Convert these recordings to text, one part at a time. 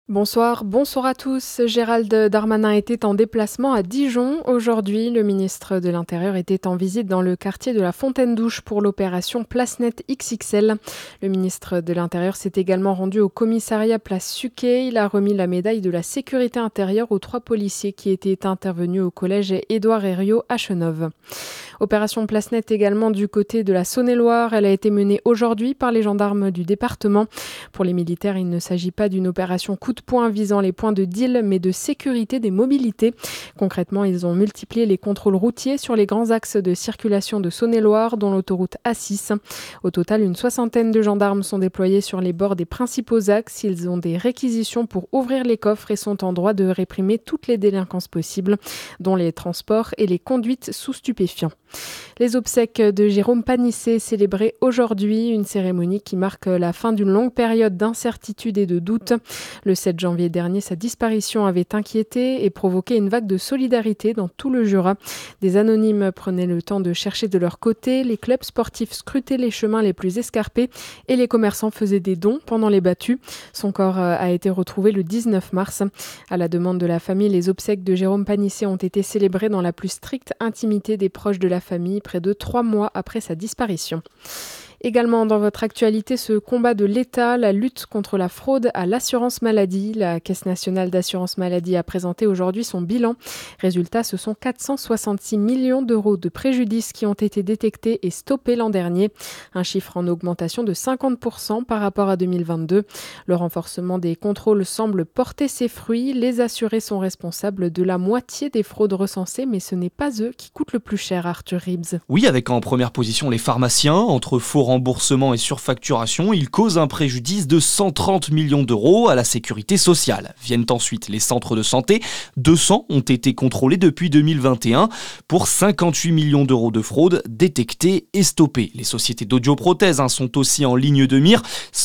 Bonsoir à tous. Gérald Darmanin était en déplacement à Dijon. Aujourd'hui, le ministre de l'Intérieur était en visite dans le quartier de la Fontaine-Douche pour l'opération Place Nette XXL. Le ministre de l'Intérieur s'est également rendu au commissariat Place Suquet. Il a remis la médaille de la sécurité intérieure aux 3 policiers qui étaient intervenus au collège Édouard Herriot à Chenôve. Opération Place Nette également du côté de la Saône-et-Loire. Elle a été menée aujourd'hui par les gendarmes du département. Pour les militaires, il ne s'agit pas d'une opération coup de poing visant les points de deal, mais de sécurité des mobilités. Concrètement, ils ont multiplié les contrôles routiers sur les grands axes de circulation de Saône-et-Loire, dont l'autoroute A6. Au total, une 60aine de gendarmes sont déployés sur les bords des principaux axes. Ils ont des réquisitions pour ouvrir les coffres et sont en droit de réprimer toutes les délinquances possibles, dont les transports et les conduites sous stupéfiants. Les obsèques de Jérôme Panisset célébrées aujourd'hui, une cérémonie qui marque la fin d'une longue période d'incertitude et de doute. Le 7 janvier dernier, sa disparition avait inquiété et provoqué une vague de solidarité dans tout le Jura. Des anonymes prenaient le temps de chercher de leur côté, les clubs sportifs scrutaient les chemins les plus escarpés et les commerçants faisaient des dons pendant les battues. Son corps a été retrouvé le 19 mars. À la demande de la famille, les obsèques de Jérôme Panisset ont été célébrées dans la plus stricte intimité des proches de la famille, près de 3 mois après sa disparition. Également dans votre actualité, ce combat de l'État, la lutte contre la fraude à l'assurance maladie. La Caisse nationale d'assurance maladie a présenté aujourd'hui son bilan. Résultat, ce sont 466 millions d'euros de préjudices qui ont été détectés et stoppés l'an dernier. Un chiffre en augmentation de 50% par rapport à 2022. Le renforcement des contrôles semble porter ses fruits. Les assurés sont responsables de la moitié des fraudes recensées, mais ce n'est pas eux qui coûtent le plus cher, Arthur Ribs. Oui, avec en première position les pharmaciens. Entre faux remboursement et surfacturation, ils causent un préjudice de 130 millions d'euros à la sécurité sociale. Viennent ensuite les centres de santé. 200 ont été contrôlés depuis 2021 pour 58 millions d'euros de fraude détectés et stoppés. Les sociétés d'audioprothèses sont aussi en ligne de mire.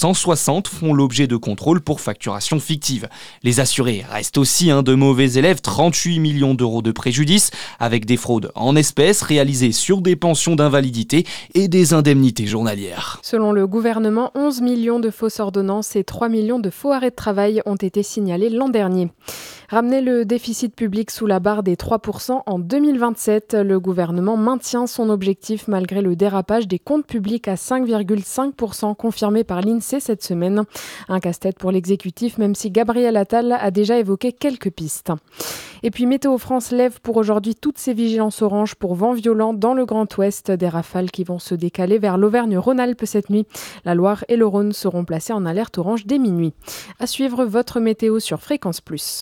160 font l'objet de contrôles pour facturation fictive. Les assurés restent aussi de mauvais élèves. 38 millions d'euros de préjudice avec des fraudes en espèces réalisées sur des pensions d'invalidité et des indemnités journalières. Selon le gouvernement, 11 millions de fausses ordonnances et 3 millions de faux arrêts de travail ont été signalés l'an dernier. Ramener le déficit public sous la barre des 3% en 2027, le gouvernement maintient son objectif malgré le dérapage des comptes publics à 5,5% confirmé par l'INSEE cette semaine. Un casse-tête pour l'exécutif, même si Gabriel Attal a déjà évoqué quelques pistes. Et puis Météo France lève pour aujourd'hui toutes ses vigilances orange pour vent violent dans le Grand Ouest. Des rafales qui vont se décaler vers l'Auvergne-Rhône-Alpes cette nuit. La Loire et le Rhône seront placés en alerte orange dès minuit. À suivre votre météo sur Fréquence Plus.